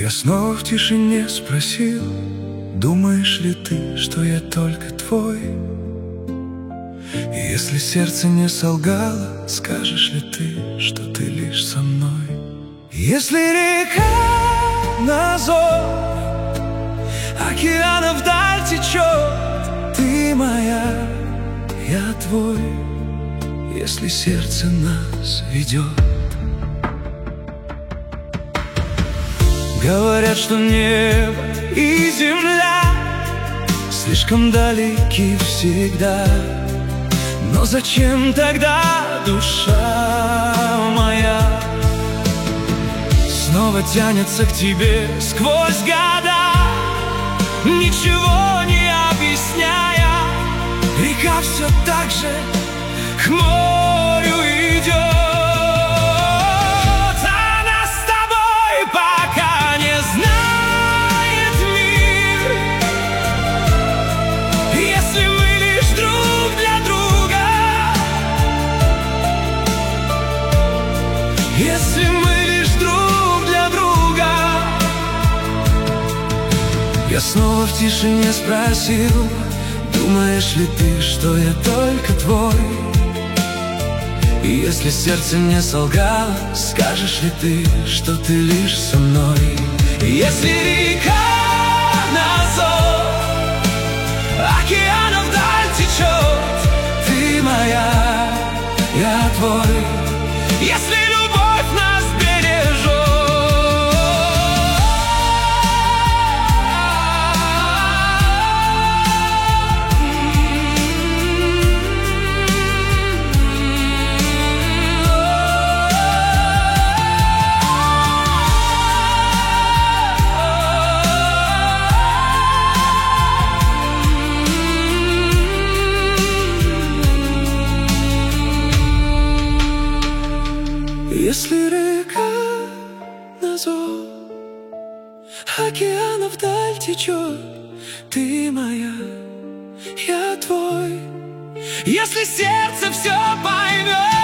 Я снова в тишине спросил: думаешь ли ты, что я только твой? И если сердце не солгало, скажешь ли ты, что ты лишь со мной? Если река на зов океана вдаль течет, ты моя, я твой. Если сердце нас ведет. Говорят, что небо и земля слишком далеки всегда. Но зачем тогда душа моя снова тянется к тебе сквозь года, ничего не объясняя? Река все так же к морю идет. Она с тобой, пока не знает мир. Если мы лишь друг для друга, если мы лишь друг для друга. Я снова в тишине спросил: думаешь ли ты, что я только твой? И если сердце не солгало, скажешь ли ты, что ты лишь со мной? И если река на зов океана вдаль течет, ты моя, я твой. Если любовь нас бережет. Если река на зов океана вдаль течет, ты моя, я твой. Если сердце все поймет.